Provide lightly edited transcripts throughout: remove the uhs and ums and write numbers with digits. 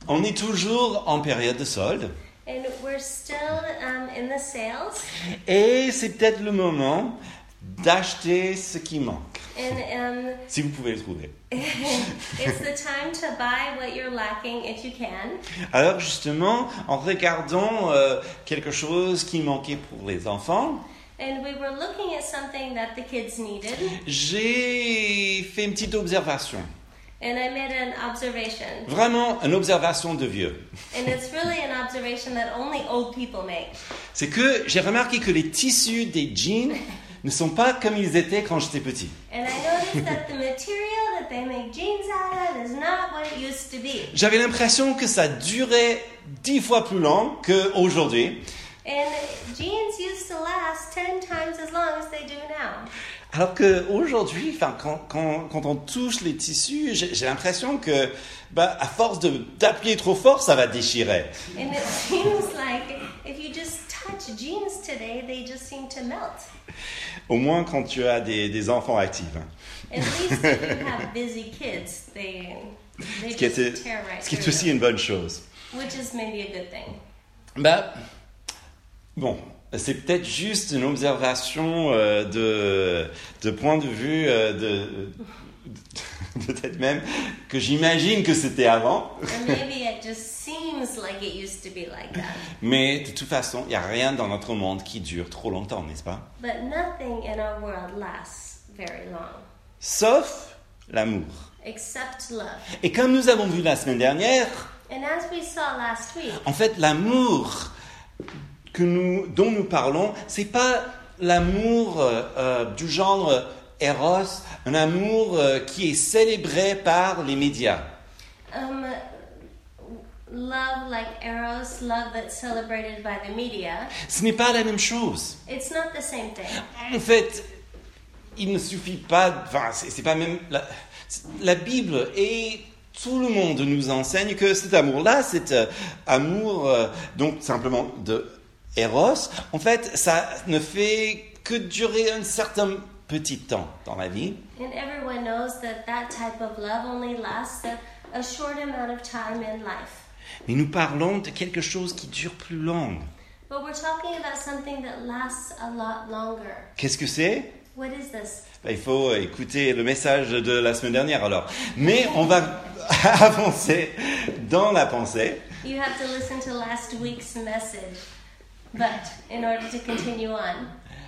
On est toujours en période de solde. And we're still in the sales. Et c'est peut-être le moment d'acheter ce qui manque. And Si vous pouvez le trouver. it's the time to buy what you're lacking if you can. Alors justement, en regardant quelque chose qui manquait pour les enfants, And we were looking at something that the kids needed. j'ai fait une petite observation. And I made an observation. Vraiment une observation de vieux. And it's really an observation that only old people make. C'est que j'ai remarqué que les tissus des jeans ne sont pas comme ils étaient quand j'étais petit. And I noticed that the material that they make jeans out of is not what it used to be. J'avais l'impression que ça durait 10 fois plus long qu'aujourd'hui. And jeans used to last 10 times as long as they do now. Alors qu'aujourd'hui, quand on touche les tissus, j'ai l'impression que, à force d'appuyer trop fort, ça va déchirer. And it seems like if you just touch jeans today, they just seem to melt. Au moins quand tu as des enfants actifs. At least if you have busy kids, they Ce qui just tear right est through aussi you, une bonne chose. which is maybe a good thing. Bon, c'est peut-être juste une observation de point de vue peut-être même que j'imagine que c'était avant. Or maybe it just seems like it used to be like that. Mais de toute façon, il n'y a rien dans notre monde qui dure trop longtemps, n'est-ce pas? But nothing in our world lasts very long, Sauf l'amour. except love. Et comme nous avons vu la semaine dernière, And as we saw last week, en fait, l'amour dont nous parlons, c'est pas l'amour du genre Eros, un amour qui est célébré par les médias. love like Eros, love that's celebrated by the media, Ce n'est pas la même chose. it's not the same thing. En fait, il ne suffit pas, c'est pas même la Bible et tout le monde nous enseigne que cet amour-là, cet amour donc simplement de Eros, en fait, ça ne fait que durer un certain petit temps dans la vie. And everyone knows that that type of love only lasts a short amount of time in life. Mais nous parlons de quelque chose qui dure plus long. But we're talking about something that lasts a lot longer. Qu'est-ce que c'est? What is this? Il faut écouter le message de la semaine dernière alors. Mais on va avancer dans la pensée. You have to listen to last week's message. But in order to continue on,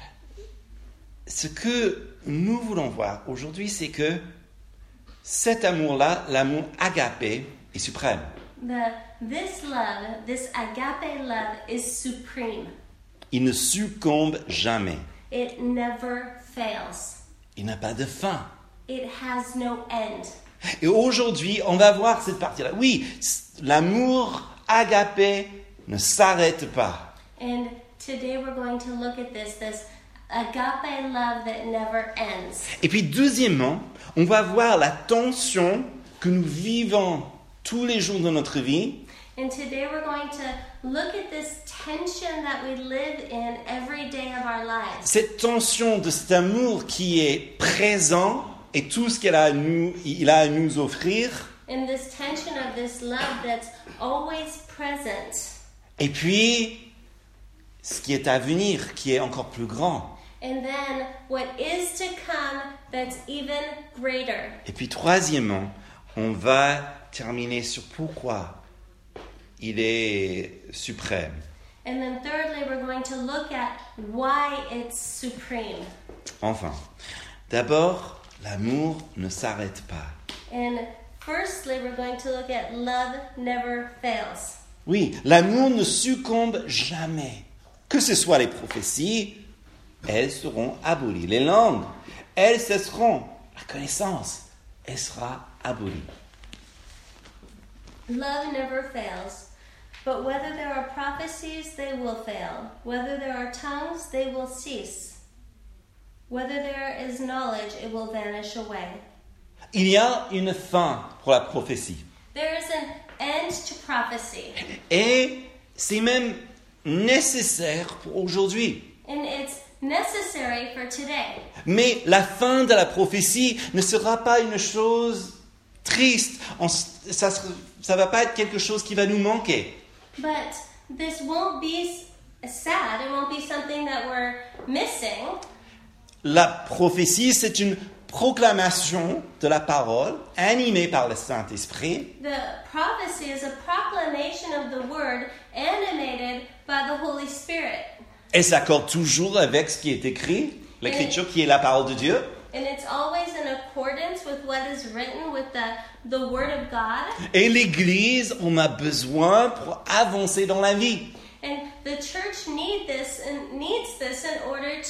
Ce que nous voulons voir aujourd'hui, c'est que cet amour-là, l'amour agapé, est suprême. this love, this agape love, is supreme. Il ne succombe jamais. It never fails. Il n'a pas de fin. It has no end. Et aujourd'hui, on va voir cette partie-là. Oui, l'amour agapé ne s'arrête pas. And today we're going to look at this agape love that never ends. Et puis deuxièmement, on va voir la tension que nous vivons tous les jours de notre vie. And today we're going to look at this tension that we live in every day of our lives. Cette tension de cet amour qui est présent et tout ce qu'il a à nous offrir. And this tension of this love that's always present. Et puis, ce qui est à venir, qui est encore plus grand. And then what is to come that's even greater. Et puis troisièmement, on va terminer sur pourquoi il est suprême. And then thirdly, we're going to look at why it's supreme. Enfin, d'abord, l'amour ne s'arrête pas. And firstly, we're going to look at love never fails. Oui, l'amour ne succombe jamais. Que ce soit les prophéties, elles seront abolies. Les langues, elles cesseront. La connaissance, elle sera abolie. Love never fails. But whether there are prophecies, they will fail. Whether there are tongues, they will cease. Whether there is knowledge, it will vanish away. Il y a une fin pour la prophétie. There is an end to prophecy. Et c'est même nécessaire pour aujourd'hui. And it's necessary for today. Mais la fin de la prophétie ne sera pas une chose triste, ça va pas être quelque chose qui va nous manquer. But this won't be sad. It won't be something that we're missing. La prophétie, c'est une proclamation de la parole animée par le Saint-Esprit. The prophecy is a proclamation of the word animated by the Holy Spirit. Elle s'accorde toujours avec ce qui est écrit, l'écriture qui est la parole de Dieu. And it's always in accordance with what is written, with the word of God. Et l'Église en a besoin pour avancer dans la vie. And the church needs this in order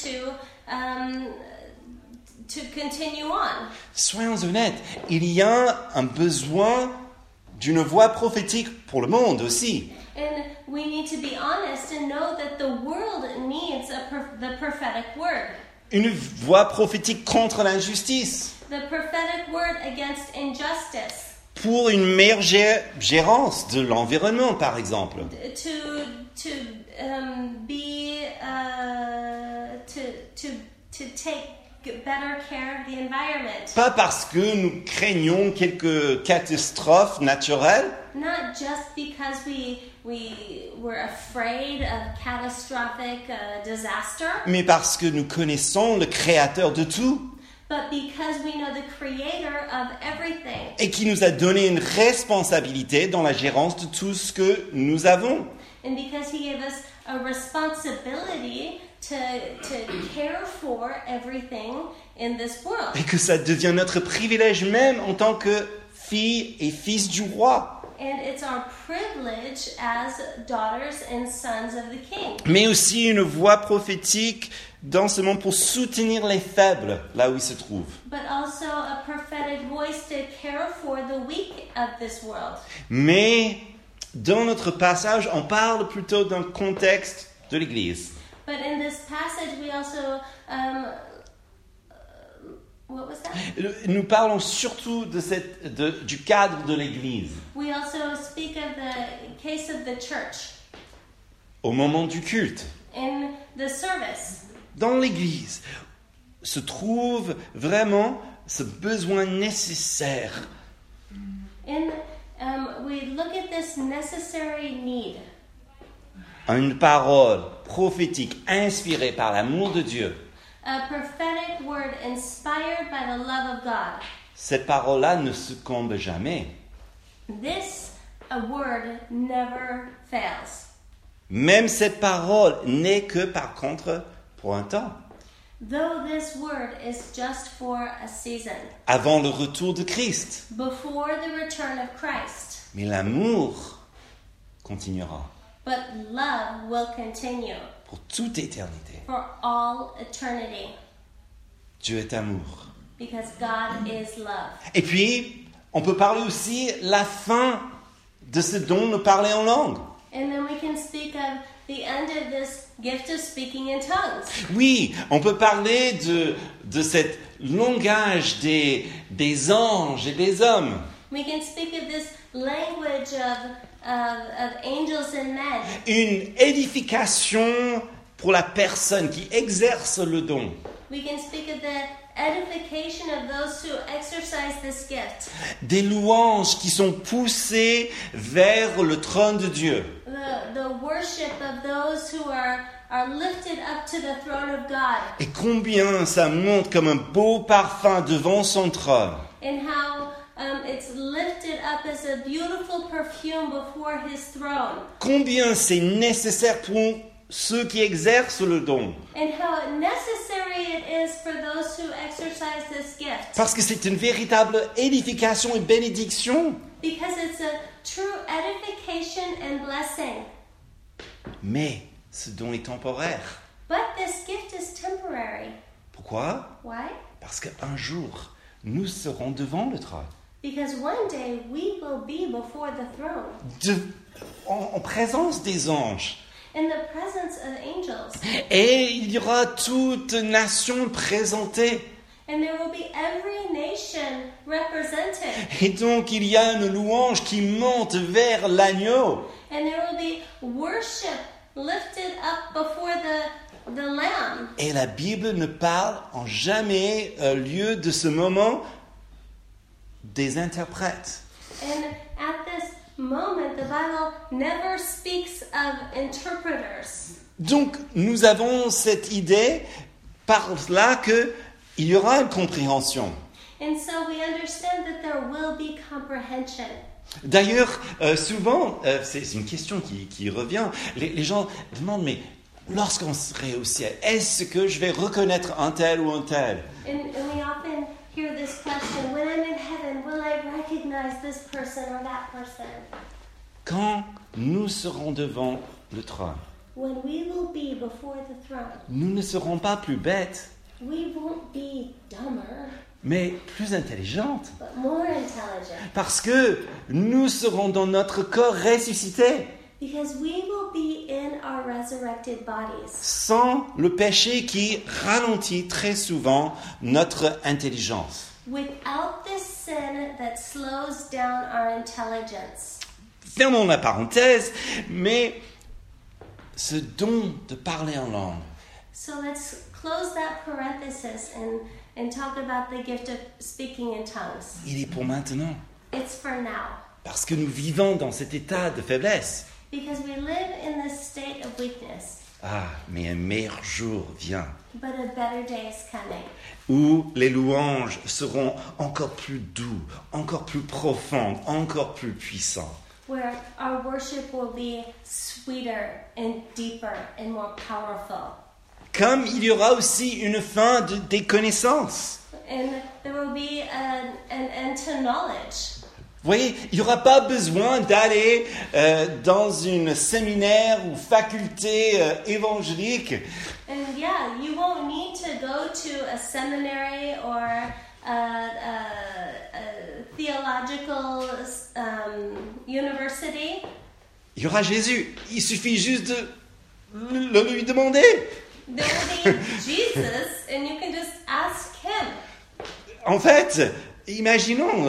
to continue on. Soyons honnêtes, il y a un besoin d'une voix prophétique pour le monde aussi. And we need to be honest and know that the world needs the prophetic word. Une voix prophétique contre l'injustice, The prophetic word against injustice. pour une meilleure gérance de l'environnement, par exemple. To take better care of the environment. Pas parce que nous craignons quelques catastrophes naturelles, Not just because we're afraid of catastrophic disaster, mais parce que nous connaissons le Créateur de tout but because we know the creator of everything. et qui nous a donné une responsabilité dans la gérance de tout ce que nous avons. And because he gave us a responsibility to care for everything in this world. Et que ça devient notre privilège même en tant que filles et fils du roi. And it's our privilege as daughters and sons of the King. Mais aussi une voix prophétique dans ce monde pour soutenir les faibles là où ils se trouvent. But also a prophetic voice to care for the weak of this world. Mais dans notre passage, on parle plutôt d'un contexte de l'Église. But in this passage we also what was that? Nous parlons surtout du cadre de l'Église. We also speak of the case of the church Au moment du culte, in the service. dans l'Église, se trouve vraiment ce besoin nécessaire We look at this necessary need. une parole prophétique inspirée par l'amour de Dieu. A prophetic word inspired by the love of God. Cette parole-là ne succombe jamais. This a word never fails. Même cette parole n'est que par contre pour un temps, Though this word is just for a season, avant le retour de Christ. before the return of Christ. Mais l'amour continuera But love will continue pour toute éternité. for all eternity Dieu est amour. because God is love. Et puis, on peut parler aussi la fin de ce dont nous parler en langue. And then we can speak of the end of this gift of speaking in tongues. Oui, on peut parler de cet langage des anges et des hommes. We can speak of this language of angels and men. Une édification pour la personne qui exerce le don. We can speak of the edification of those who exercise this gift. Des louanges qui sont poussées vers le trône de Dieu. The worship of those who are lifted up to the throne of God. Et combien ça monte comme un beau parfum devant son trône. And how it's lifted up as a beautiful perfume before his throne. Combien c'est nécessaire pour ceux qui exercent le don. And how necessary it is for those who exercise this gift. Parce que c'est une véritable édification et bénédiction. Because it's a true edification and blessing. Mais ce don est temporaire. But this gift is temporary. Pourquoi? Why? Parce qu'un jour, nous serons devant le trône. Because one day we will be before the throne. En présence des anges. In the presence of angels. Et il y aura toute nation présentée. And there will be every nation represented. Et donc il y a une louange qui monte vers l'agneau. And there will be worship lifted up before the Lamb. Et la Bible ne parle en jamais lieu de ce moment des interprètes. And at this moment, the Bible never speaks of interpreters. Donc, nous avons cette idée par là qu'il y aura une compréhension. And so we understand that there will be comprehension. D'ailleurs, souvent, c'est une question qui revient, les gens demandent, mais lorsqu'on serait au ciel, est-ce que je vais reconnaître un tel ou un tel? And we often hear this question, when I'm in heaven, will I recognize this person or that person? Quand nous serons devant le trône, When we will be before the throne, nous ne serons pas plus bêtes, we won't be dumber, mais plus intelligentes, but more intelligent. parce que nous serons dans notre corps ressuscité, Because we will be in our resurrected bodies. sans le péché qui ralentit très souvent notre intelligence. Without this sin that slows down our intelligence. Fermons la parenthèse, mais ce don de parler en langue, So let's close that parenthesis and talk about the gift of speaking in tongues. il est pour maintenant, It's for now. parce que nous vivons dans cet état de faiblesse. Because we live in this state of weakness. Ah, mais un meilleur jour vient, But a better day is coming. où les louanges seront encore plus doux, encore plus profondes, encore plus puissantes. Where our worship will be sweeter and deeper and more powerful. Comme il y aura aussi une fin des connaissances. And there will be an end to knowledge. Vous voyez, il n'y aura pas besoin d'aller dans une séminaire ou faculté évangélique And yeah, you won't need to go to a seminary or a theological university. Il y aura Jésus. Il suffit juste de le lui demander. There will be Jesus, and you can just ask him. En fait, imaginons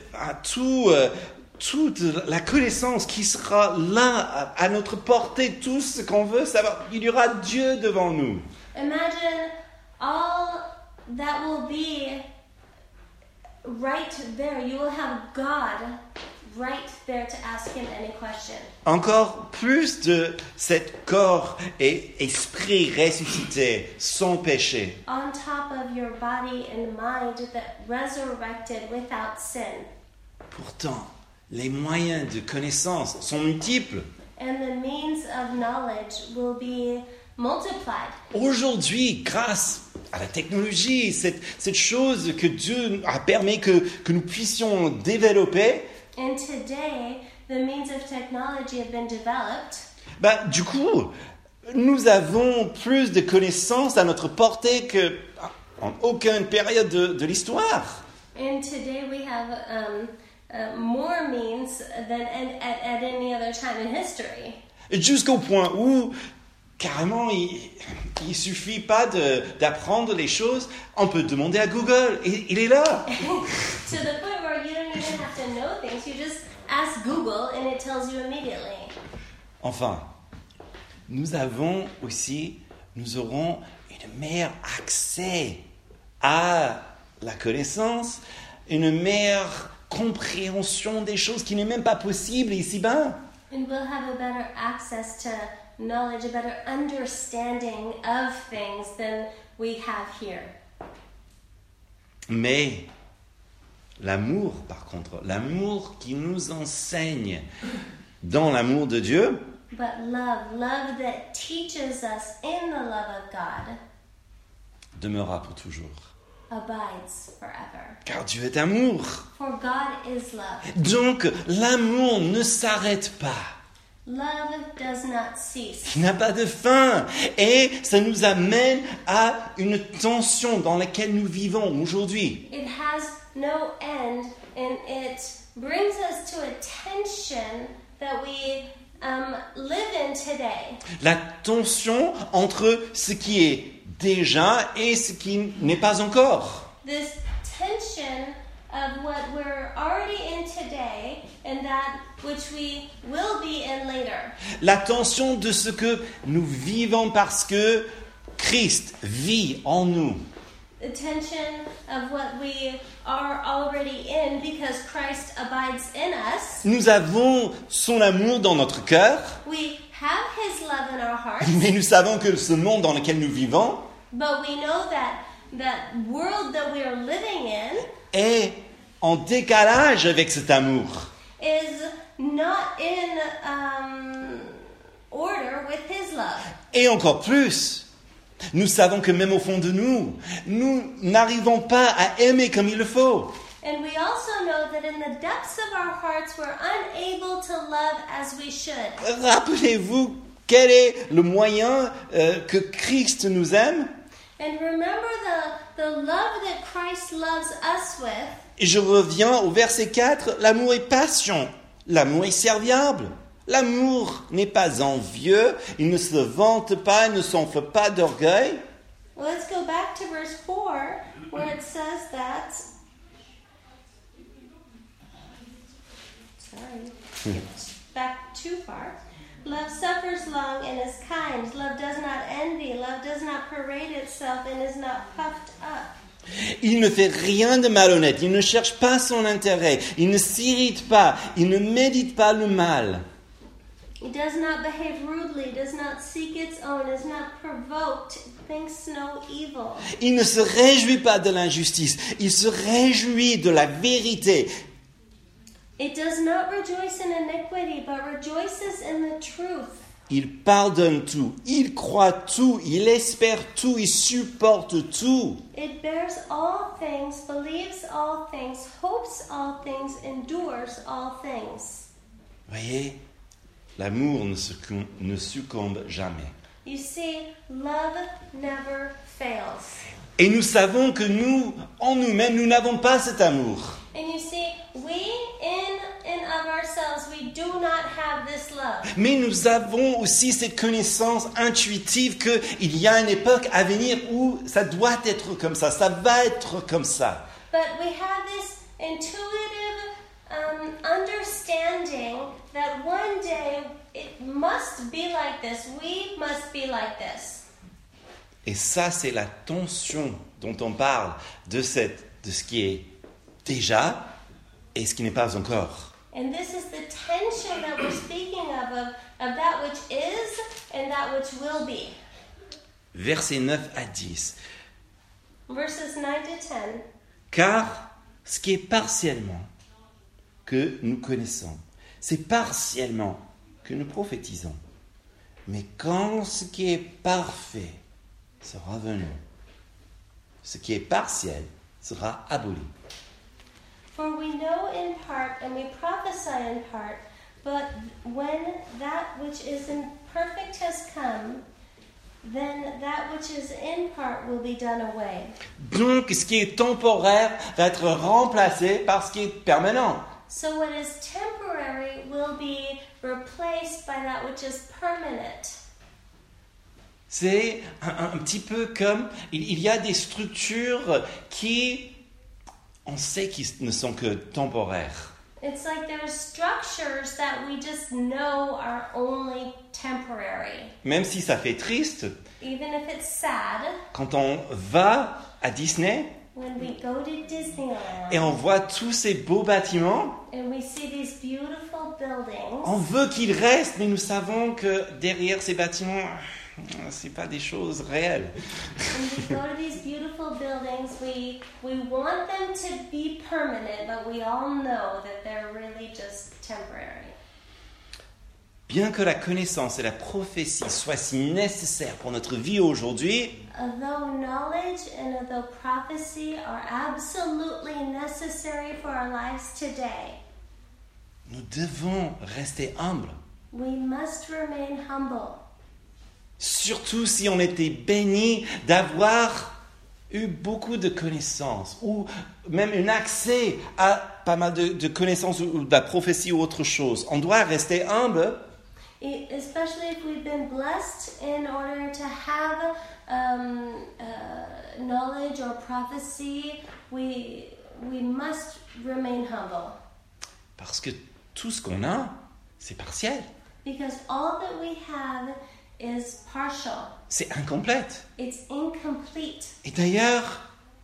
toute la connaissance qui sera là à notre portée, tout ce qu'on veut savoir. Il y aura Dieu devant nous. Imagine all that will be right there. You will have God right there to ask him any question. Encore plus de cet corps et esprit ressuscité, sans péché. On top of your body and mind that resurrected without sin. Pourtant, les moyens de connaissance sont multiples. And the means of knowledge will be multiplied. Aujourd'hui, grâce à la technologie, cette chose que Dieu a permis que nous puissions développer, And today, the means of technology have been developed. du coup, nous avons plus de connaissances à notre portée qu'en aucune période de l'histoire. And today we have more means than at any other time in history. Jusqu'au point où, carrément, il suffit pas d'apprendre les choses, on peut demander à Google, et il est là. To the point where you don't even have to know things. You just ask Google and it tells you immediately. Enfin, nous aurons un meilleur accès à la connaissance, une meilleure compréhension des choses qui n'est même pas possible ici-bas. And we'll have a better access to knowledge, a better understanding of things than we have here. Mais l'amour, par contre, l'amour qui nous enseigne dans l'amour de Dieu, But love that teaches us in the love of God, demeurera pour toujours. abides forever. Car Dieu est amour. For God is love. Donc, l'amour ne s'arrête pas. Love does not cease. Il n'a pas de fin. Et ça nous amène à une tension dans laquelle nous vivons aujourd'hui. It has no end, and it brings us to a tension that we live in today. La tension entre ce qui est déjà et ce qui n'est pas encore. This tension of what we're already in today and that which we will be in later. La tension de ce que nous vivons parce que Christ vit en nous. attention of what we are already in because Christ abides in us. Nous avons son amour dans notre cœur, We have His love in our hearts, mais nous savons que ce monde dans lequel nous vivons but we know that world that we are living in est en décalage avec cet amour. is not in order with His love. Et encore plus, nous savons que même au fond de nous, nous n'arrivons pas à aimer comme il le faut. And we also know that in the depths of our hearts, we're unable to love as we should. Rappelez-vous quel est le moyen que Christ nous aime. And remember the love that Christ loves us with. Et je reviens au verset 4, l'amour est patient, l'amour est serviable. L'amour n'est pas envieux, il ne se vante pas, il ne s'enfle pas d'orgueil. Well, let's go back to verse 4 where it says that. Back too far. Love suffers long and is kind. Love does not envy. Love does not parade itself and is not puffed up. Il ne fait rien de malhonnête, il ne cherche pas son intérêt, il ne s'irrite pas, il ne médite pas le mal. It does not behave rudely, does not seek its own, is not provoked, thinks no evil. Il ne se réjouit pas de l'injustice, il se réjouit de la vérité. It does not rejoice in iniquity, but rejoices in the truth. Il pardonne tout, il croit tout, il espère tout, il supporte tout. It bears all things, believes all things, hopes all things, endures all things. Voyez, l'amour ne succombe jamais. You see, love never fails. Et nous savons que nous, en nous-mêmes, nous n'avons pas cet amour. And you see, we in and of ourselves, we do not have this love. Mais nous avons aussi cette connaissance intuitive qu'il y a une époque à venir où ça doit être comme ça va être comme ça. But we have this intuitive understanding that one day it must be like this. We must be like this. Et ça, c'est la tension dont on parle de ce qui est déjà et ce qui n'est pas encore. And this is the tension that we're speaking of that which is and that which will be. Versets 9 à 10. Verses 9 to 10. Car ce qui est partiellement que nous connaissons, c'est partiellement que nous prophétisons. Mais quand ce qui est parfait sera venu, ce qui est partiel sera aboli. For we know in part and we prophesy in part, but when that which is imperfect has come, then that which is in part will be done away. Donc, ce qui est temporaire va être remplacé par ce qui est permanent. So what is temporary will be replaced by that which is permanent. C'est un petit peu comme, il y a des structures qui, on sait qu'ils ne sont que temporaires. It's like there's structures that we just know are only temporary. Même si ça fait triste, Even if it's sad, quand on va à Disney when we go to Disneyland et on voit tous ces beaux bâtiments, and we see these beautiful buildings, on veut qu'ils restent, mais nous savons que derrière ces bâtiments, c'est pas des choses réelles. when we go to these beautiful buildings, we want them to be permanent, but we all know that they're really just temporary. Bien que la connaissance et la prophétie soient si nécessaires pour notre vie aujourd'hui, Although knowledge and although prophecy are absolutely necessary for our lives today, nous devons rester humbles. we must remain humble. Surtout si on était béni d'avoir eu beaucoup de connaissances ou même un accès à pas mal de connaissances ou de la prophétie ou autre chose. On doit rester humble. Especially if we've been blessed in order to have knowledge or prophecy, we must remain humble. Parce que tout ce qu'on a, c'est partiel. Because all that we have is partial. C'est incomplète. It's incomplete. Et d'ailleurs,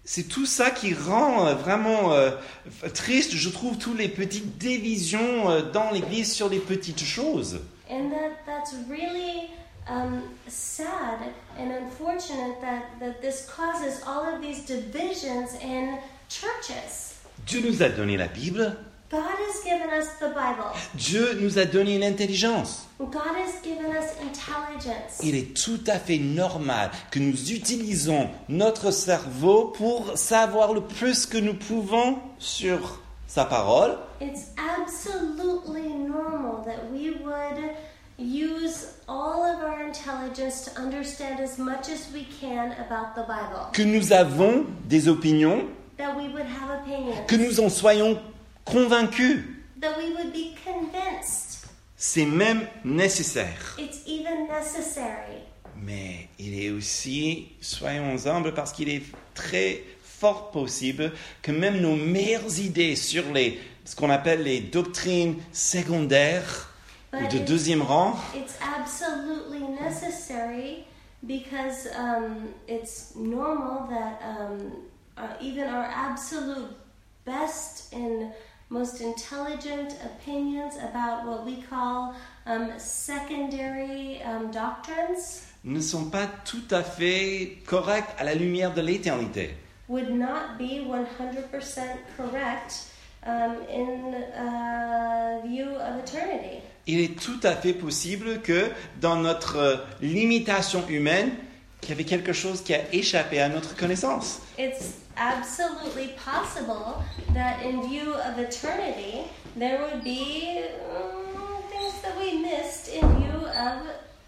c'est tout ça qui rend vraiment triste, je trouve, toutes les petites divisions dans l'Église sur les petites choses. And that's really sad and unfortunate that this causes all of these divisions in churches. Dieu nous a donné la Bible. God has given us the Bible. Dieu nous a donné l'intelligence. God has given us intelligence. Il est tout à fait normal que nous utilisons notre cerveau pour savoir le plus que nous pouvons sur sa parole. It's absolutely normal that we would use all of our intelligence to understand as much as we can about the Bible. Que nous avons des opinions, That we would have opinions. que nous en soyons convaincus. That we would be convinced. C'est même nécessaire. It's even necessary. Mais il est aussi, soyons humbles, parce qu'il est très fort possible que même nos meilleures idées sur ce qu'on appelle les doctrines secondaires ou de deuxième rang, It's absolutely necessary because it's normal that even our absolute best and most intelligent opinions about what we call secondary doctrines ne sont pas tout à fait corrects à la lumière de l'éternité. would not be 100% correct in view of eternity. Il est tout à fait possible que dans notre limitation humaine, qu'il y avait quelque chose qui a échappé à notre connaissance. It's absolutely possible that in view of eternity, there would be things that we missed in view of...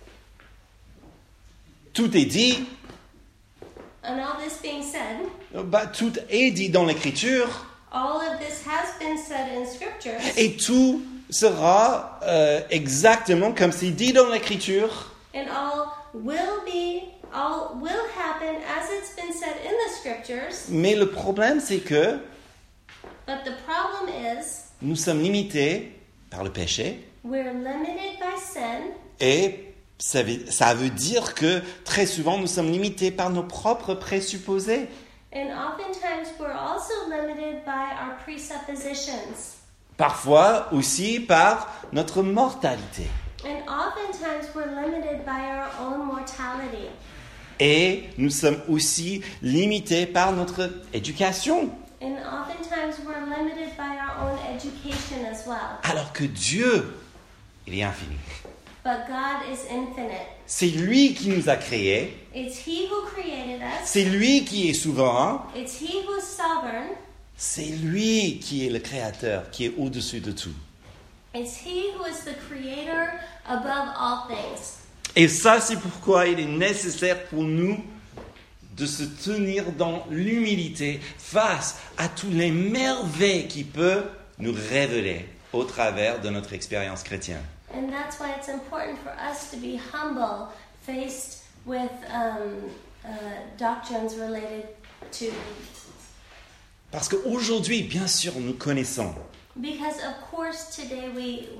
Tout est dit, And all this being said, tout est dit dans l'Écriture, all of this has been said in scriptures, et tout sera exactement comme c'est dit dans l'Écriture. and all will happen as it's been said in the scriptures. Mais le problème, c'est que But the problem is, nous sommes limités par le péché, we're limited by sin, et ça veut dire que très souvent nous sommes limités par nos propres présupposés. and oftentimes we're also limited by our presuppositions. Parfois aussi par notre mortalité. And oftentimes we're limited by our own mortality. Et nous sommes aussi limités par notre éducation. And oftentimes we're limited by our own education as well. Alors que Dieu, il est infini. But God is infinite. C'est lui qui nous a créés. It's He who created us. C'est lui qui est souverain. It's He who's sovereign. C'est lui qui est le créateur, qui est au-dessus de tout. It's He who is the creator above all things. Et ça, c'est pourquoi il est nécessaire pour nous de se tenir dans l'humilité face à toutes les merveilles qu'il peut nous révéler au travers de notre expérience chrétienne. And that's why it's important for us to be humble faced with doctrines related to... Parce qu'aujourd'hui, bien sûr, nous connaissons. Because of course today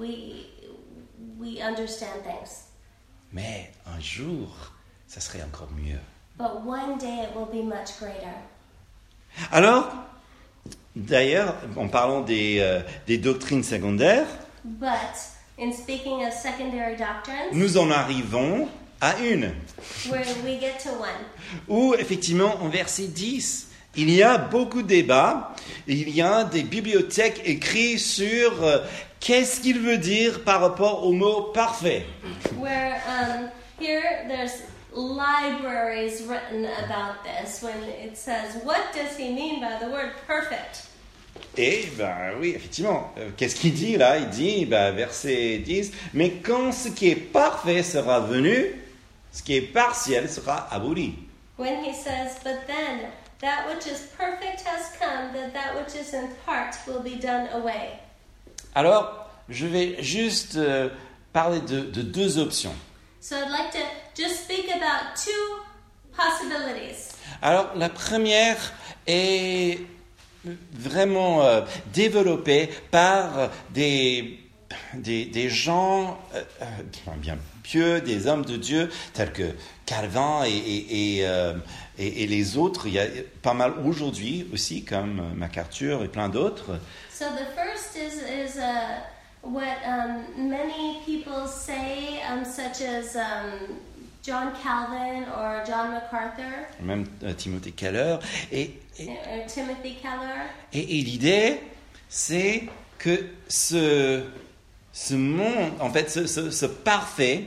we understand things. Mais un jour, ça serait encore mieux. But one day it will be much greater. Alors, d'ailleurs, en parlant des doctrines secondaires, But in speaking of secondary doctrines, nous en arrivons à une. where we get to one. Où, effectivement, en verset 10, il y a beaucoup de débats, il y a des bibliothèques écrites sur qu'est-ce qu'il veut dire par rapport au mot parfait. Where here there's libraries written about this when it says, what does he mean by the word perfect? Et, oui, effectivement, qu'est-ce qu'il dit là? Il dit, verset 10, mais quand ce qui est parfait sera venu, ce qui est partiel sera aboli. When he says, but then that which is perfect has come, that which is in part will be done away. Alors, je vais juste parler de deux options. So I'd like to just speak about two possibilities. Alors, la première est vraiment développée par des des gens bien pieux, des hommes de Dieu, tels que Calvin et les autres. Il y a pas mal aujourd'hui aussi, comme MacArthur et plein d'autres. So the first is what many people say, such as John Calvin or John MacArthur, Même Timothy Keller. or Timothy Keller. Et l'idée, c'est que ce monde, en fait, ce parfait,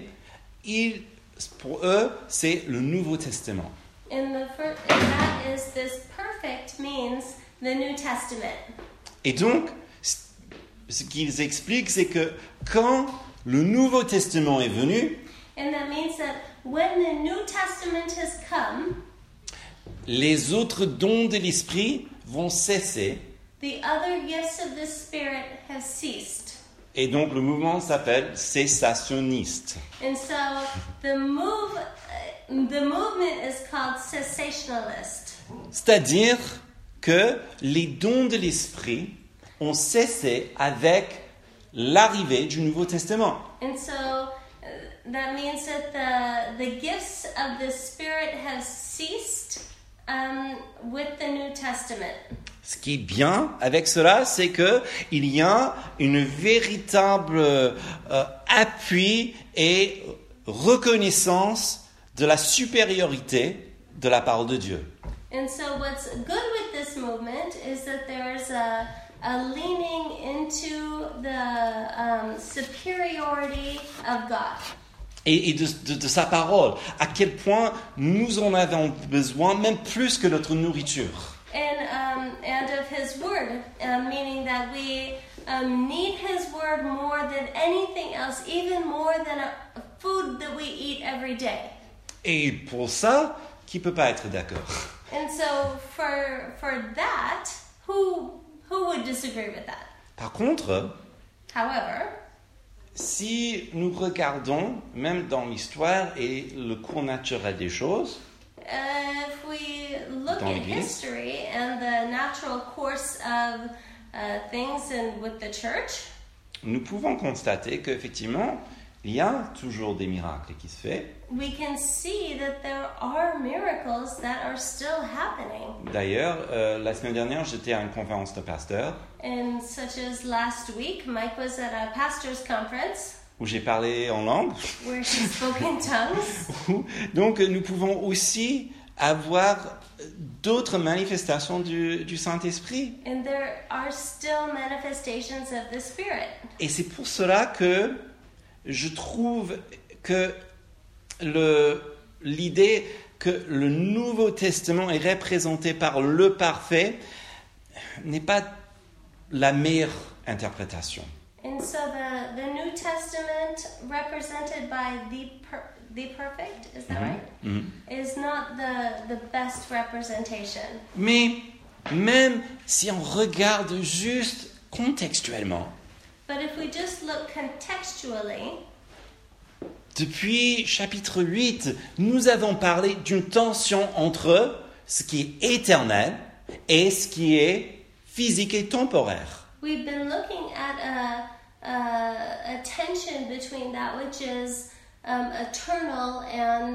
pour eux, c'est le Nouveau Testament. And that is this perfect means the New Testament. Et donc, ce qu'ils expliquent, c'est que quand le Nouveau Testament est venu, And that means that when the New Testament has come, les autres dons de l'Esprit vont cesser. the other gifts of the Spirit have ceased. Et donc, le mouvement s'appelle cessationniste. And so the movement is called cessationalist. C'est-à-dire que les dons de l'Esprit ont cessé avec l'arrivée du Nouveau Testament. And so that means that the gifts of the Spirit have ceased with the New Testament. Ce qui est bien avec cela, c'est que il y a une véritable appui et reconnaissance de la supériorité de la parole de Dieu. And so what's good with this movement is that there's a leaning into the superiority of God. Et de sa parole, à quel point nous en avons besoin, même plus que notre nourriture. And of His Word, meaning that we need His Word more than anything else, even more than a food that we eat every day. Et pour ça, qui peut pas être d'accord? And so for that, who would disagree with that? Par contre, However, si nous regardons, même dans l'histoire et le cours naturel des choses, if we look Dans at l'Église. history and the natural course of things with the church, nous pouvons constater qu'effectivement, il y a toujours des miracles qui se font. we can see that there are miracles that are still happening. D'ailleurs, la semaine dernière, j'étais à une conférence de pasteurs And such as last week, Mike was at a pastor's conference où j'ai parlé en langue. where he spoke in tongues. Donc, nous pouvons aussi avoir d'autres manifestations du Saint-Esprit. And there are still manifestations of the Spirit. Et c'est pour cela que je trouve que l'idée que le Nouveau Testament est représenté par le parfait n'est pas la meilleure interprétation. And so the New Testament represented by the perfect, is that right? Is not the best representation. Mais même si on regarde juste contextuellement, But if we just look contextually, depuis chapitre 8, nous avons parlé d'une tension entre ce qui est éternel et ce qui est physique et temporaire. we've been looking at a tension between that which is eternal and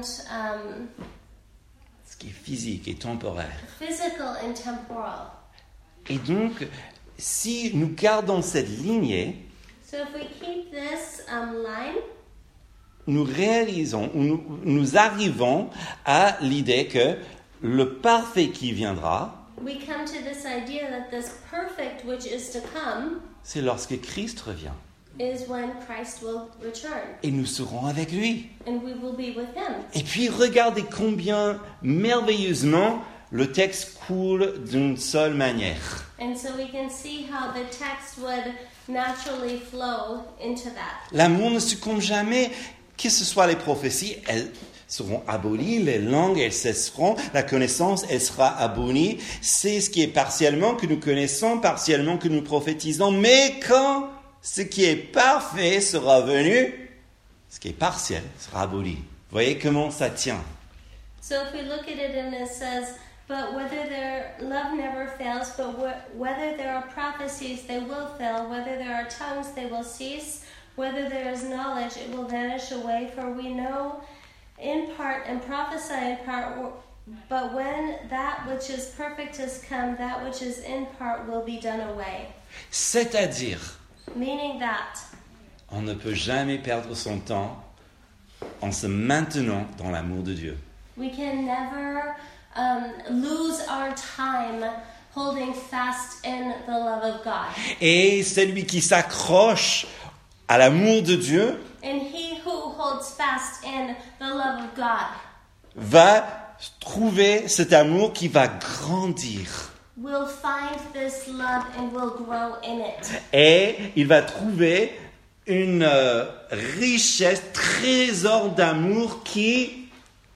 Ce qui est physique et temporaire. physical and temporal. Et donc, si nous gardons cette lignée, So if we keep this line, nous réalisons, ou nous arrivons à l'idée que le parfait qui viendra, we come to this idea that this perfect which is to come c'est lorsque Christ revient. is when Christ will return, Et nous serons avec lui. and we will be with Him. Et puis, regardez combien merveilleusement le texte coule d'une seule manière. And so we can see how the text would naturally flow into that. L'amour ne succombe jamais, que ce soit les prophéties, elles seront abolies, les langues, elles cesseront, la connaissance, elle sera abolie. C'est ce qui est partiellement que nous connaissons, partiellement que nous prophétisons. Mais quand ce qui est parfait sera venu, ce qui est partiel sera aboli. Vous voyez comment ça tient. So if we look at it and it says, but whether their love never fails, but whether there are prophecies, they will fail, whether there are tongues, they will cease, whether there is knowledge, it will vanish away, for we know in part and prophesy in part, but when that which is perfect has come, that which is in part will be done away. C'est-à-dire, Meaning that on ne peut jamais perdre son temps en se maintenant dans l'amour de Dieu. we can never lose our time holding fast in the love of God. Et celui qui s'accroche à l'amour de Dieu And he who holds fast in the love of God va trouver cet amour qui va grandir. will find this love and will grow in it. Et il va trouver une richesse, trésor d'amour qui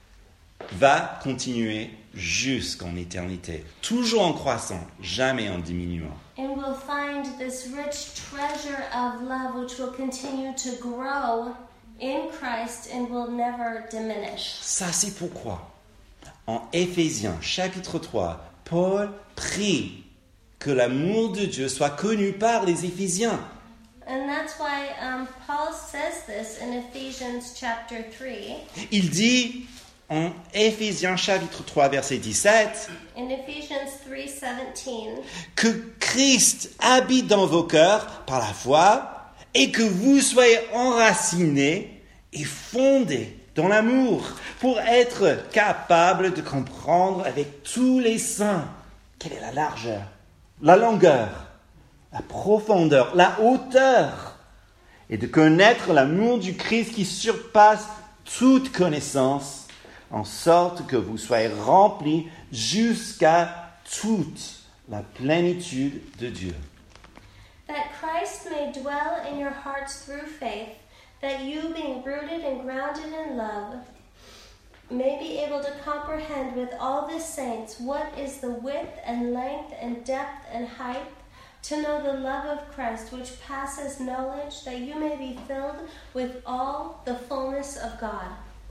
va continuer jusqu'en éternité. Toujours en croissant, jamais en diminuant. And will find this rich treasure of love which will continue to grow in Christ and will never diminish. Ça, c'est pourquoi, en Éphésiens, chapitre 3, Paul prie que l'amour de Dieu soit connu par les Éphésiens. And that's why Paul says this in Ephesians chapter 3. Il dit, en Éphésiens, chapitre 3, verset 17, In Ephesians 3:17, que Christ habite dans vos cœurs par la foi et que vous soyez enracinés et fondés dans l'amour pour être capables de comprendre avec tous les saints quelle est la largeur, la longueur, la profondeur, la hauteur et de connaître l'amour du Christ qui surpasse toute connaissance en sorte que vous soyez remplis jusqu'à toute la plénitude de Dieu. that Christ may dwell in your hearts through faith, that you, being rooted and grounded in love, may be able to comprehend with all the saints what is the width and length and depth and height, to know the love of Christ which passes knowledge, that you may be filled with all the fullness of God.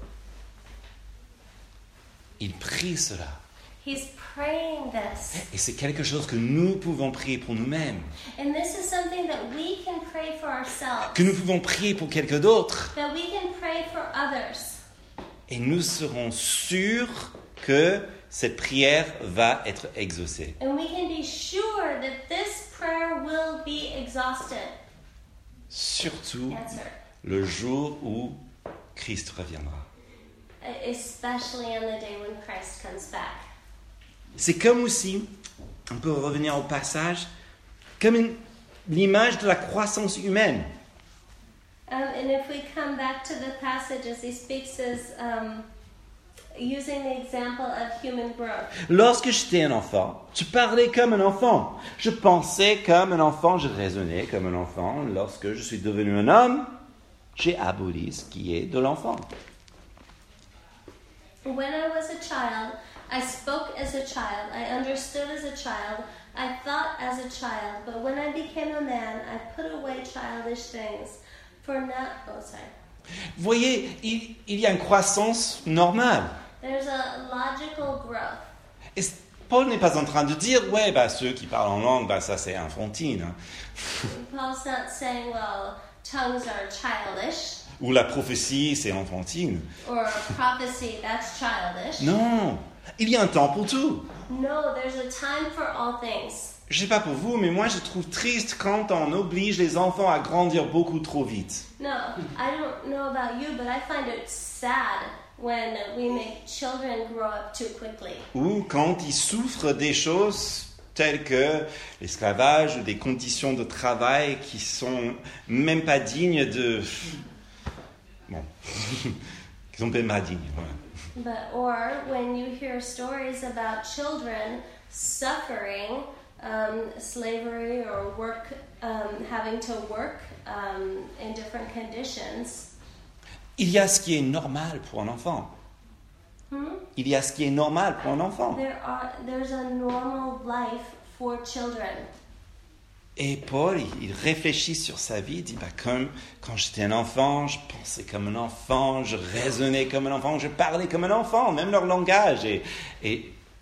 Il prie cela. He's praying this. Et c'est quelque chose que nous pouvons prier pour nous-mêmes, And this is something that we can pray for ourselves, que nous pouvons prier pour quelqu'un d'autre. that we can pray for others. Et nous serons sûrs que cette prière va être exaucée. And we can be sure that this prayer will be exhausted, Surtout answered, le jour où Christ reviendra. especially on the day when Christ comes back. C'est comme aussi, on peut revenir au passage, comme l'image de la croissance humaine. And if we come back to the passage as he speaks as using the example of human growth. Lorsque j'étais un enfant, je parlais comme un enfant. Je pensais comme un enfant, je raisonnais comme un enfant. Lorsque je suis devenu un homme, j'ai aboli ce qui est de l'enfant. When I was a child, I spoke as a child, I understood as a child, I thought as a child, but when I became a man, I put away childish things. For now, Vous voyez, il y a une croissance normale. there's a logical growth. Et Paul n'est pas en train de dire, ouais, ceux qui parlent en langue, ça c'est infantile. Hein. Paul's not saying, well, tongues are childish, Ou la prophétie, c'est enfantine. or prophecy, that's childish. Non, il y a un temps pour tout. No, there's a time for all things. Je sais pas pour vous, mais moi je trouve triste quand on oblige les enfants à grandir beaucoup trop vite. No, I don't know about you, but I find it sad when we make children grow up too quickly. Ou quand ils souffrent des choses telles que l'esclavage ou des conditions de travail qui sont même pas dignes de... Bon, qui sont même pas dignes. Voilà. Or when you hear stories about children suffering slavery or work, having to work in different conditions. Il y a ce qui est normal pour un enfant. Il y a ce qui est normal pour un enfant. There's a normal life for children. Et Paul, il réfléchit sur sa vie, il dit, comme quand j'étais un enfant, je pensais comme un enfant, je raisonnais comme un enfant, je parlais comme un enfant, même leur langage. Et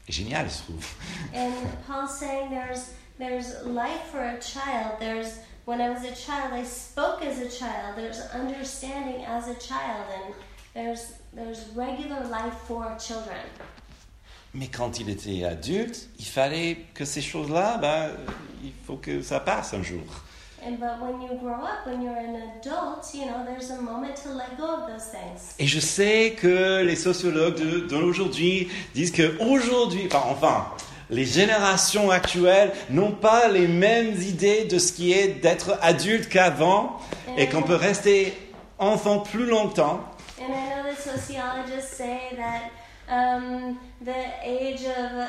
est génial, je trouve. And Paul's saying there's life for a child. When I was a child, I spoke as a child. There's understanding as a child, and there's regular life for children. Mais quand il était adulte, il fallait que ces choses-là, il faut que ça passe un jour. But when you grow up, when you're an adult, there's a moment to let go of those things. Et je sais que les sociologues d'aujourd'hui disent que aujourd'hui, les générations actuelles n'ont pas les mêmes idées de ce qui est d'être adulte qu'avant et qu'on peut rester enfant plus longtemps. And I know that sociologists say that the age of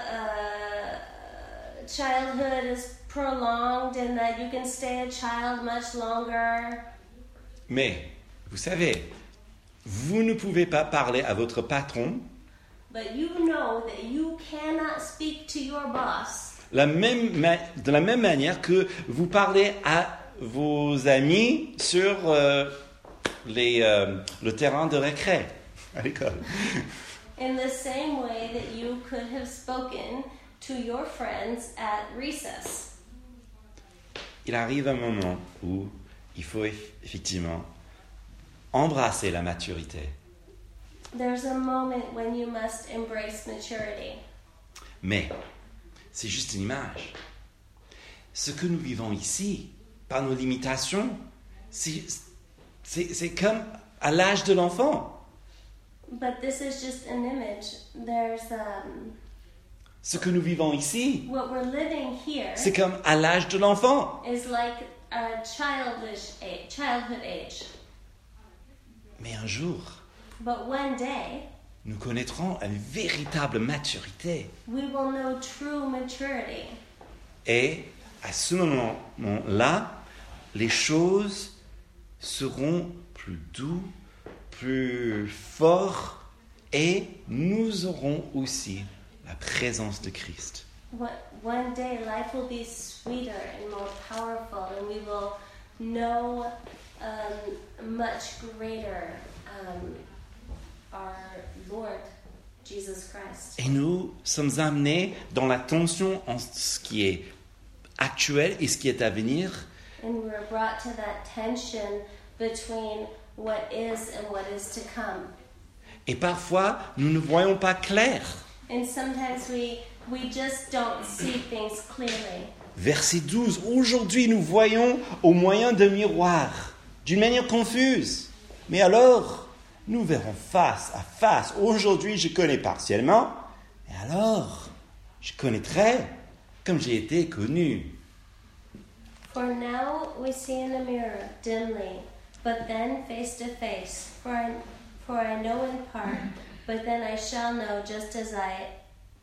childhood is prolonged and that you can stay a child much longer. Mais, vous savez, vous ne pouvez pas parler à votre patron But you know that you cannot speak to your boss de la même manière que vous parlez à vos amis sur le terrain de récré à l'école. in the same way that you could have spoken to your friends at recess. Il arrive un moment où il faut effectivement embrasser la maturité. There's a moment when you must embrace maturity. Mais c'est juste une image. Ce que nous vivons ici, par nos limitations, c'est comme à l'âge de l'enfant. But this is just an image. There's Ce que nous vivons ici, what we're living here c'est comme à l'âge de l'enfant. is like a childhood age. Mais un jour, But one day, nous connaîtrons une véritable maturité. we will know true maturity. Et à ce moment-là, les choses seront plus douces, plus fortes, et nous aurons aussi la présence de Christ. One day, life will be sweeter and more powerful, and we will know much greater our Lord Jesus Christ. Et nous sommes amenés dans la tension entre ce qui est actuel et ce qui est à venir. And we're brought to that tension between what is and what is to come. Et parfois, nous ne voyons pas clair. And sometimes we just don't see things clearly. Verset 12. Aujourd'hui, nous voyons au moyen d'un miroir, d'une manière confuse. Mais alors, nous verrons face à face. Aujourd'hui, je connais partiellement. Et alors, je connaîtrai comme j'ai été connu. For now we see in a mirror dimly, but then face to face. For I know in part, but then I shall know just as I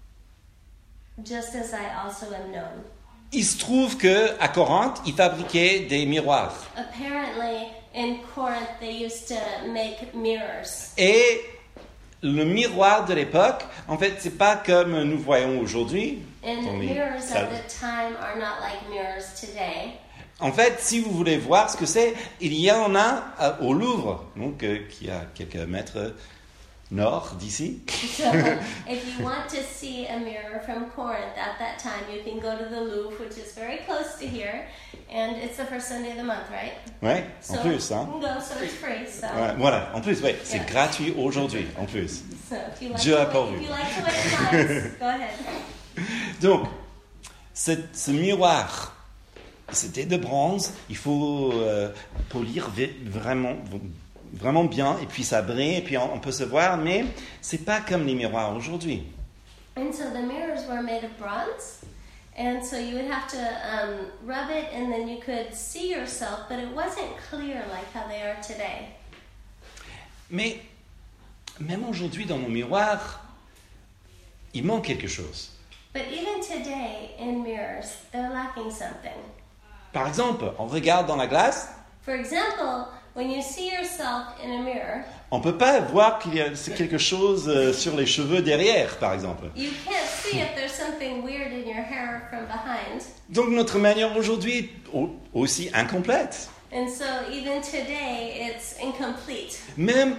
also am known. Il se trouve qu'à Corinthe, ils fabriquaient des miroirs. Apparently, in Corinth, they used to make mirrors. Et le miroir de l'époque, en fait, c'est pas comme nous voyons aujourd'hui. And mirrors at the time are not like mirrors today. En fait, si vous voulez voir ce que c'est, il y en a au Louvre, donc qui a quelques mètres nord d'ici. So, if you want to see a mirror from Corinth at that time, you can go to the Louvre, which is very close to here, and it's the first Sunday of the month, right? Ouais, So en plus, hein. you can go, so it's free. So, Ouais, voilà, en plus, ouais, c'est Yeah. gratuit aujourd'hui, en plus. so if you like Dieu to a wait, pourvu. if you like to wait in lines, go ahead. Donc, ce miroir, c'était de bronze, il faut polir vraiment bien, et puis ça brille, et puis on peut se voir, mais c'est pas comme les miroirs aujourd'hui. And so the mirrors were made of bronze, and so you would have to rub it, and then you could see yourself, but it wasn't clear like how they are today. Mais même aujourd'hui, dans nos miroirs, il manque quelque chose. But even today, in mirrors, they're lacking something. Par exemple, on regarde dans la glace, For example, when you see yourself in a mirror, on peut pas voir qu'il y a quelque chose sur les cheveux derrière, par exemple. you can't see if there's something weird in your hair from behind. Donc notre manière aujourd'hui est aussi incomplète. And so even today, it's incomplete. Même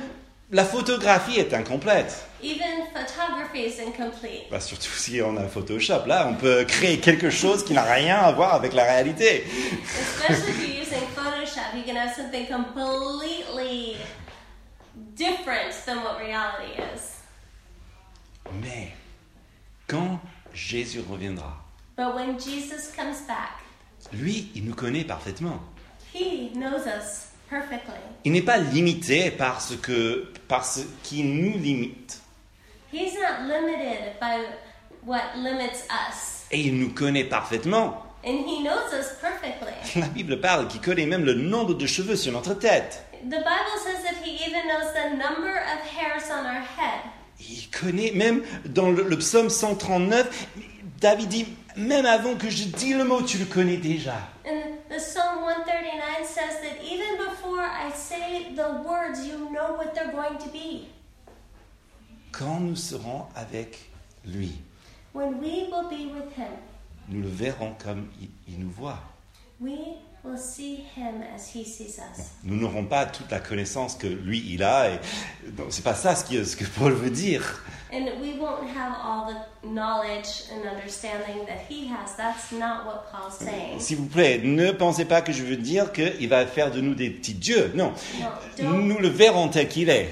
La photographie est incomplète. Even photography is incomplete. Surtout si on a Photoshop. Là, on peut créer quelque chose qui n'a rien à voir avec la réalité. Especially if you're using Photoshop, you can have something completely different than what reality is. Mais quand Jésus reviendra, But when Jesus comes back, lui, il nous connaît parfaitement. he knows us perfectly. Il n'est pas limité par ce qui nous limite. He's not limited by what limits us. Et il nous connaît parfaitement. And he knows us perfectly. La Bible parle qu'il connaît même le nombre de cheveux sur notre tête. The Bible says that he even knows the number of hairs on our head. Il connaît même dans le psaume 139, David dit, même avant que je dise le mot, tu le connais déjà. And the Psalm 139 says that even before I say the words, you know what they're going to be. Quand nous serons avec lui, When we will be with him, nous le verrons comme il nous voit. we will see him as he sees us. Nous n'aurons pas toute la connaissance que lui, il a. Et donc, c'est pas ça ce que Paul veut dire. And we won't have all the knowledge and understanding that he has. That's not what Paul's saying. S'il vous plaît, ne pensez pas que je veux dire qu'il va faire de nous des petits dieux. Non, nous le verrons tel qu'il est.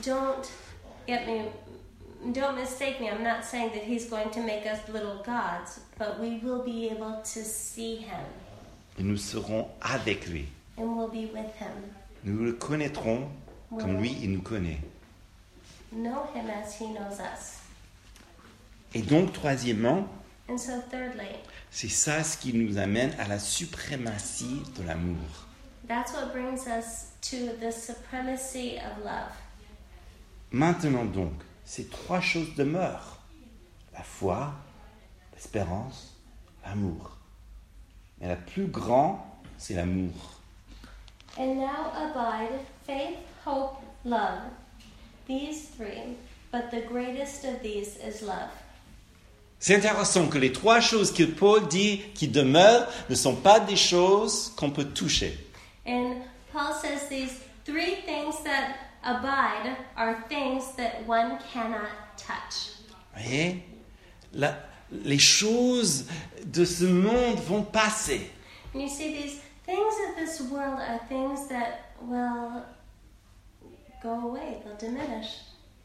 Don't mistake me. I'm not saying that he's going to make us little gods, but we will be able to see him. Et nous serons avec lui. And we'll be with him. Nous le connaîtrons comme lui, il nous connaît. Know him as he knows us. Et donc, troisièmement, And so thirdly, c'est ça ce qui nous amène à la suprématie de l'amour. that's what brings us to the supremacy of love. Maintenant donc, ces trois choses demeurent. La foi, l'espérance, l'amour. Mais la plus grande, c'est l'amour. And now abide faith, hope, love. These three, but the greatest of these is love. C'est intéressant que les trois choses que Paul dit qui demeurent ne sont pas des choses qu'on peut toucher. And Paul says these three things that abide are things that one cannot touch. Vous voyez, les choses de ce monde vont passer. And you see, these things of this world are things that will go away, they'll diminish.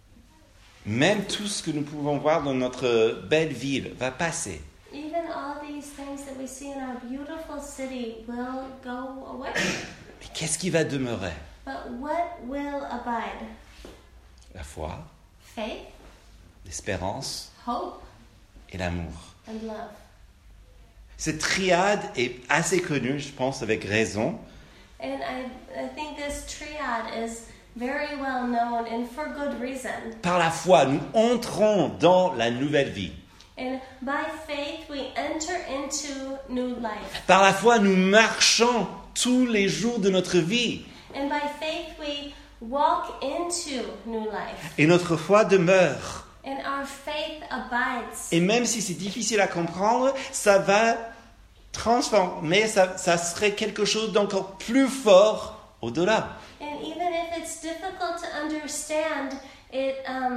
Même tout ce que nous pouvons voir dans notre belle ville va passer. Even all these things that we see in our beautiful city will go away. Mais qu'est-ce qui va demeurer? But what will abide? La foi, Faith, l'espérance hope, et l'amour. and love. Cette triade est assez connue, je pense, avec raison. And I think this triad is very well known and for good reason. Par la foi, nous entrons dans la nouvelle vie. And by faith, we enter into new life. Par la foi, nous marchons tous les jours de notre vie. And by faith, we walk into new life. Et notre foi demeure. And our faith abides. Et même si c'est difficile à comprendre, ça va transformer, ça serait quelque chose d'encore plus fort au-delà. And even if it's difficult to understand, it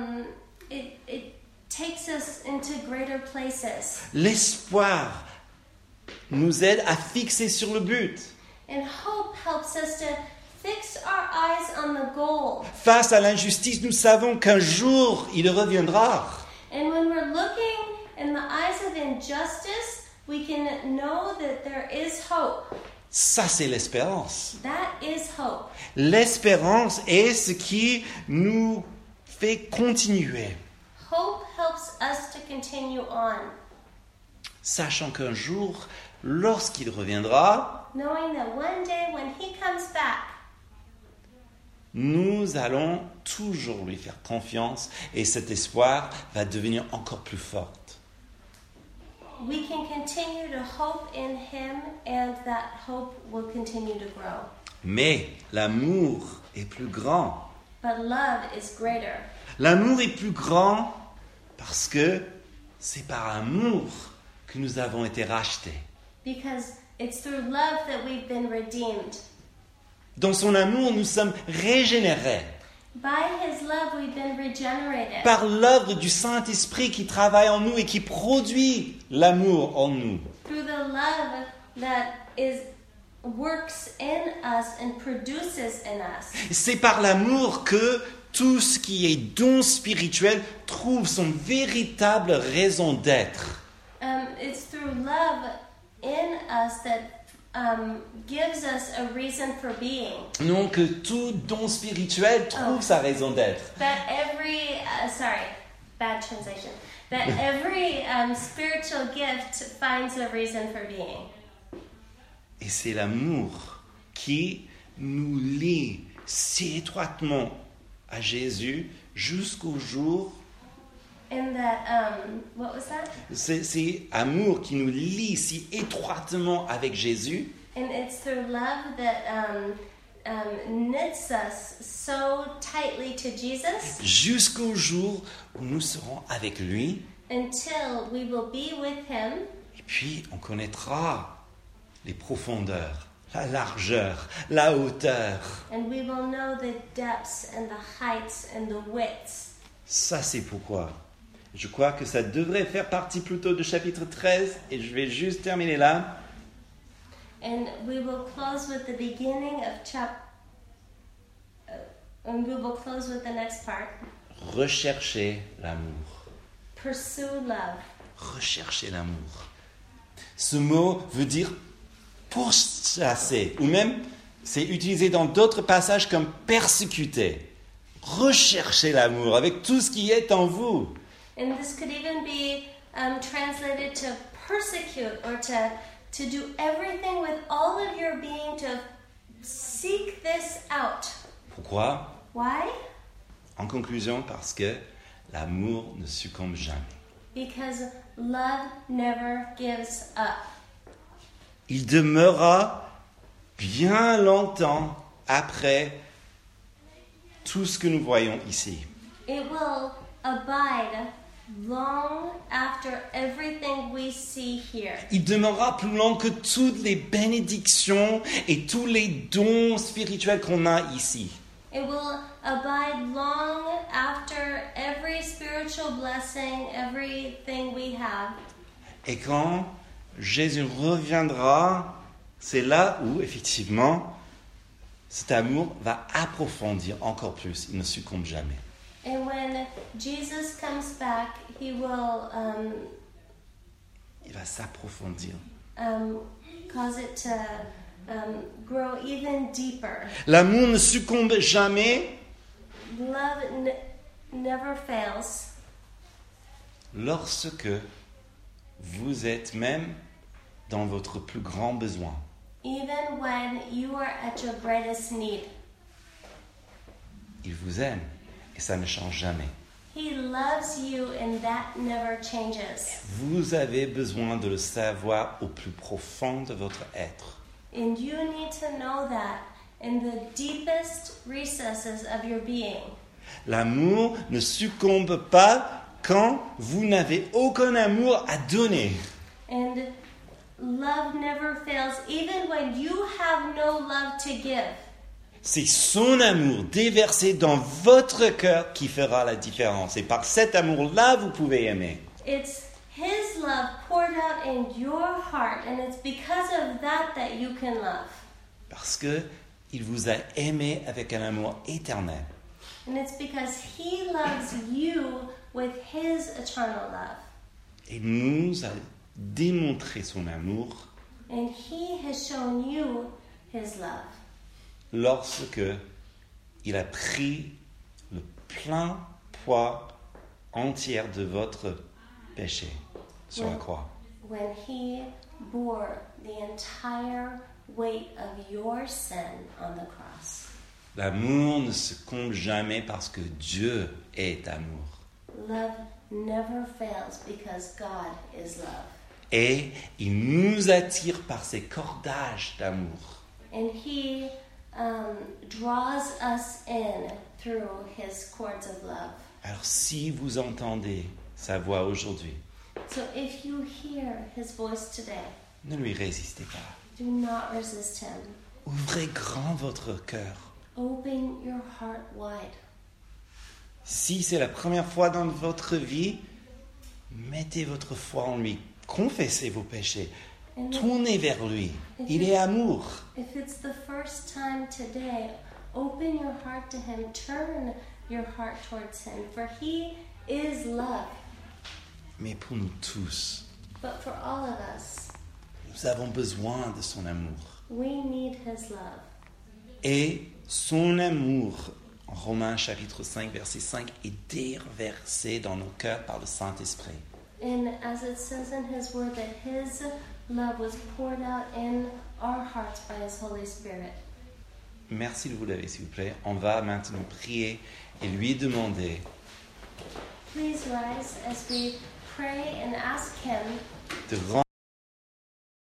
takes us into greater places. L'espoir nous aide à fixer sur le but. And hope helps us to fix our eyes on the goal. Face à l'injustice, nous savons qu'un jour, il reviendra. And when we're looking in the eyes of injustice, we can know that there is hope. Ça, c'est l'espérance. That is hope. L'espérance est ce qui nous fait continuer. Hope helps us to continue on, Sachant qu'un jour, lorsqu'il reviendra, knowing that one day when he comes back, nous allons toujours lui faire confiance et cet espoir va devenir encore plus fort. we can continue to hope in him, and that hope will continue to grow. Mais l'amour est plus grand. But love is greater. L'amour est plus grand parce que c'est par amour que nous avons été rachetés. Because it's through love that we've been redeemed. Dans son amour, nous sommes régénérés. By his love we've been regenerated. Par l'œuvre du Saint-Esprit qui travaille en nous et qui produit l'amour en nous. Through the love that works in us and produces in us. C'est par l'amour que tout ce qui est don spirituel trouve son véritable raison d'être. It's through love in us that gives us a reason for being. Non, que tout don spirituel trouve sa raison d'être. That every, bad translation. That every spiritual gift finds a reason for being. Et c'est l'amour qui nous lie si étroitement à Jésus jusqu'au jour. And that, what was that? C'est amour qui nous lie si étroitement avec Jésus. And it's through love that knits us so tightly to Jesus Jusqu'au jour où nous serons avec lui. until we will be with him. Et puis on connaîtra les profondeurs, la largeur, la hauteur. And we will know the depths and the heights and the widths. Ça, c'est pourquoi. Je crois que ça devrait faire partie plutôt du chapitre 13 et je vais juste terminer là. And we will close with the beginning of and we will close with the next part. Recherchez l'amour. Pursue love. Recherchez l'amour. Ce mot veut dire pourchasser, ou même c'est utilisé dans d'autres passages comme persécuter. Recherchez l'amour avec tout ce qui est en vous. And this could even be translated to persecute or to do everything with all of your being to seek this out. Pourquoi? Why? En conclusion, parce que l'amour ne succombe jamais. Because love never gives up. Il demeurera bien longtemps après tout ce que nous voyons ici. It will abide long after everything we see here. Il demeurera plus long que toutes les bénédictions et tous les dons spirituels qu'on a ici. It will abide long after every spiritual blessing, everything we have. Et quand Jésus reviendra, c'est là où, effectivement, cet amour va approfondir encore plus. Il ne succombe jamais. And when Jesus comes back, he will Il va s'approfondir. cause it to grow even deeper. L'amour ne succombe jamais Love never fails lorsque vous êtes même dans votre plus grand besoin. even when you are at your greatest need. Il vous aime et ça ne change jamais. He loves you and that never changes. Vous avez besoin de le savoir au plus profond de votre être. And you need to know that in the deepest recesses of your being. L'amour ne succombe pas quand vous n'avez aucun amour à donner. And love never fails even when you have no love to give. C'est son amour déversé dans votre cœur qui fera la différence. Et par cet amour-là, vous pouvez aimer. It's his love poured out in your heart, and it's because of that that you can love. Parce que il vous a aimé avec un amour éternel. And it's because he loves you with his eternal love. Et nous a démontré son amour And he has shown you his love. lorsque il a pris le plein poids entier de votre péché sur la croix. When he bore the entire weight of your sin on the cross. L'amour ne se comble jamais parce que Dieu est amour. Love never fails because God is love. Et il nous attire par ses cordages d'amour. And he draws us in through his cords of love. Alors si vous entendez sa voix aujourd'hui, So if you hear his voice today, ne lui résistez pas. do not resist him. Ouvrez grand votre cœur. Open your heart wide. Si c'est la première fois dans votre vie, mettez votre foi en lui. Confessez vos péchés. Tournez vers lui. Il est amour. If it's the first time today, open your heart to him. Turn your heart towards him, for he is love. Mais pour nous tous, But for all of us, nous avons besoin de son amour. we need his love. Et son amour, en Romains chapitre 5, verset 5, est déversé dans nos cœurs par le Saint-Esprit. And as it says in his word that his love was poured out in our hearts by his Holy Spirit. Merci de vous lever, s'il vous plaît. On va maintenant prier et lui demander Please rise as we pray and ask him de rendre